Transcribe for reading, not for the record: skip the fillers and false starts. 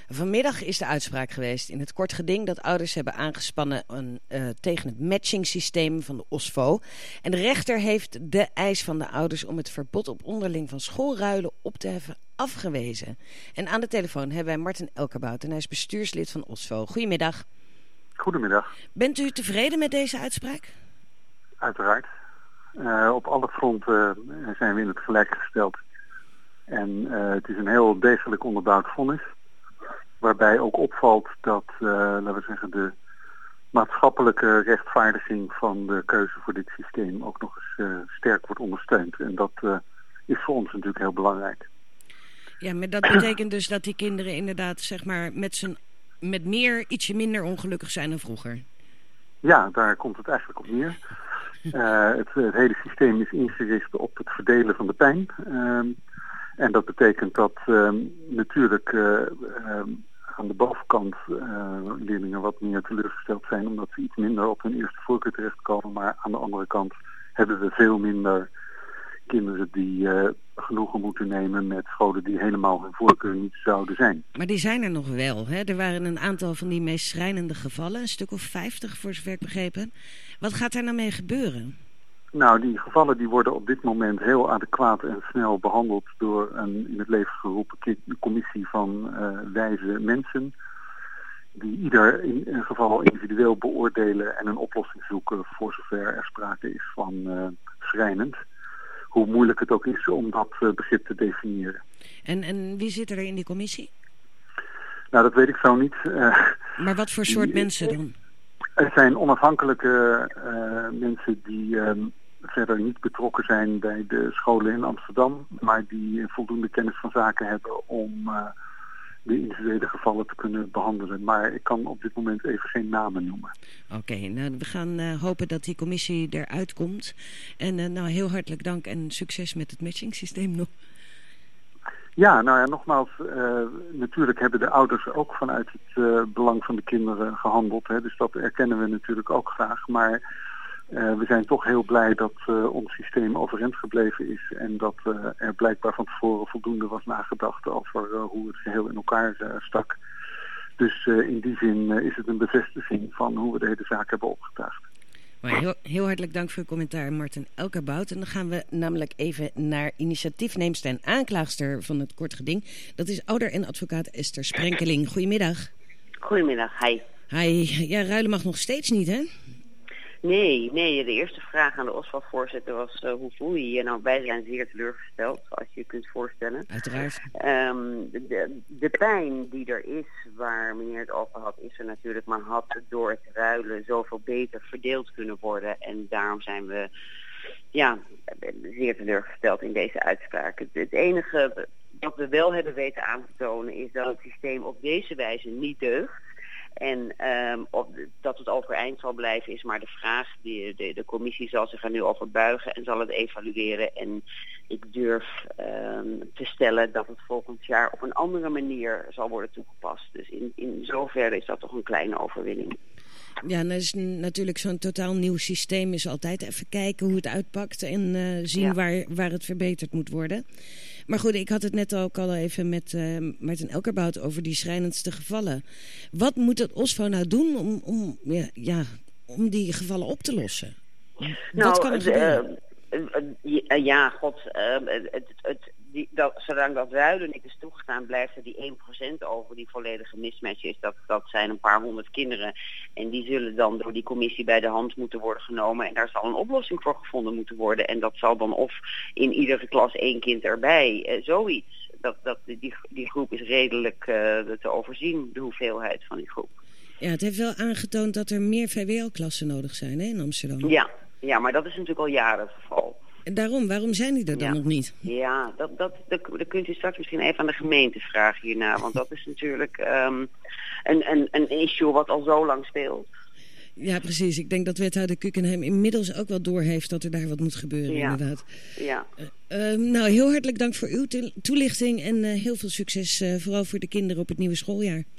Vanmiddag is de uitspraak geweest in het kort geding dat ouders hebben aangespannen tegen het matchingsysteem van de OSVO. En de rechter heeft de eis van de ouders om het verbod op onderling van schoolruilen op te heffen afgewezen. En aan de telefoon hebben wij Martin Elkerbout en hij is bestuurslid van OSVO. Goedemiddag. Goedemiddag. Bent u tevreden met deze uitspraak? Uiteraard. Op alle fronten zijn we in het gelijk gesteld. En het is een heel degelijk onderbouwd vonnis. Waarbij ook opvalt dat, laten we zeggen, de maatschappelijke rechtvaardiging van de keuze voor dit systeem ook nog eens sterk wordt ondersteund. En dat is voor ons natuurlijk heel belangrijk. Ja, maar dat betekent dus dat die kinderen inderdaad, zeg maar, met ietsje minder ongelukkig zijn dan vroeger. Ja, daar komt het eigenlijk op neer. Het hele systeem is ingericht op het verdelen van de pijn. En dat betekent dat natuurlijk aan de bovenkant leerlingen wat meer teleurgesteld zijn omdat ze iets minder op hun eerste voorkeur terechtkomen. Maar aan de andere kant hebben we veel minder kinderen die genoegen moeten nemen met scholen die helemaal hun voorkeur niet zouden zijn. Maar die zijn er nog wel, hè? Er waren een aantal van die meest schrijnende gevallen, een stuk of 50 voor zover ik begrepen. Wat gaat er nou mee gebeuren? Nou, die gevallen die worden op dit moment heel adequaat en snel behandeld door een in het leven geroepen commissie van wijze mensen. Die ieder in een geval individueel beoordelen en een oplossing zoeken voor zover er sprake is van schrijnend. Hoe moeilijk het ook is om dat begrip te definiëren. En wie zit er in die commissie? Nou, dat weet ik zo niet. Maar wat voor soort mensen dan? Het zijn onafhankelijke mensen die verder niet betrokken zijn bij de scholen in Amsterdam, maar die voldoende kennis van zaken hebben om de individuele gevallen te kunnen behandelen. Maar ik kan op dit moment even geen namen noemen. Oké, nou we gaan hopen dat die commissie eruit komt. En nou heel hartelijk dank en succes met het matchingsysteem nog. Ja, nou ja, nogmaals, natuurlijk hebben de ouders ook vanuit het belang van de kinderen gehandeld. Hè, dus dat erkennen we natuurlijk ook graag. Maar we zijn toch heel blij dat ons systeem overeind gebleven is. En dat er blijkbaar van tevoren voldoende was nagedacht over hoe het geheel in elkaar stak. Dus in die zin is het een bevestiging van hoe we de hele zaak hebben opgetuigd. Maar heel hartelijk dank voor uw commentaar, Martin Elkerbout. En dan gaan we namelijk even naar initiatiefneemster en aanklaagster van het kort geding. Dat is ouder en advocaat Esther Sprenkeling. Goedemiddag. Goedemiddag, hi. Hi, ja, ruilen mag nog steeds niet, hè? Nee, de eerste vraag aan de OSVO-voorzitter was hoe voel je je? Nou, wij zijn zeer teleurgesteld, zoals je je kunt voorstellen. Uiteraard. De pijn die er is, waar meneer het over had, is er natuurlijk, maar had door het ruilen zoveel beter verdeeld kunnen worden. En daarom zijn we zeer teleurgesteld in deze uitspraak. Het enige wat we wel hebben weten aan te tonen is dat het systeem op deze wijze niet deugt. En dat het overeind zal blijven is maar de vraag. De commissie zal zich er nu over buigen en zal het evalueren. En ik durf te stellen dat het volgend jaar op een andere manier zal worden toegepast. Dus in zoverre is dat toch een kleine overwinning. Ja, dat is natuurlijk zo'n totaal nieuw systeem. Is altijd even kijken hoe het uitpakt en zien waar het verbeterd moet worden. Maar goed, ik had het net ook al even met Martin Elkerbout over die schrijnendste gevallen. Wat moet het OSVO nou doen om die gevallen op te lossen? Wat kan er gebeuren? Zolang dat ruilen niet is toegestaan, blijft er die 1% over die volledige mismatch is. Dat zijn een paar honderd kinderen. En die zullen dan door die commissie bij de hand moeten worden genomen. En daar zal een oplossing voor gevonden moeten worden. En dat zal dan of in iedere klas 1 kind erbij. Zoiets. Die groep is redelijk te overzien, de hoeveelheid van die groep. Ja, het heeft wel aangetoond dat er meer VWO-klassen nodig zijn, hè, in Amsterdam. Ja, maar dat is natuurlijk al jaren het geval. En waarom zijn die er dan nog niet? Ja, dat kunt u straks misschien even aan de gemeente vragen hierna. Want dat is natuurlijk een issue wat al zo lang speelt. Ja, precies. Ik denk dat wethouder Kukenheim inmiddels ook wel doorheeft dat er daar wat moet gebeuren, inderdaad. Ja. Nou, heel hartelijk dank voor uw toelichting en heel veel succes, vooral voor de kinderen op het nieuwe schooljaar.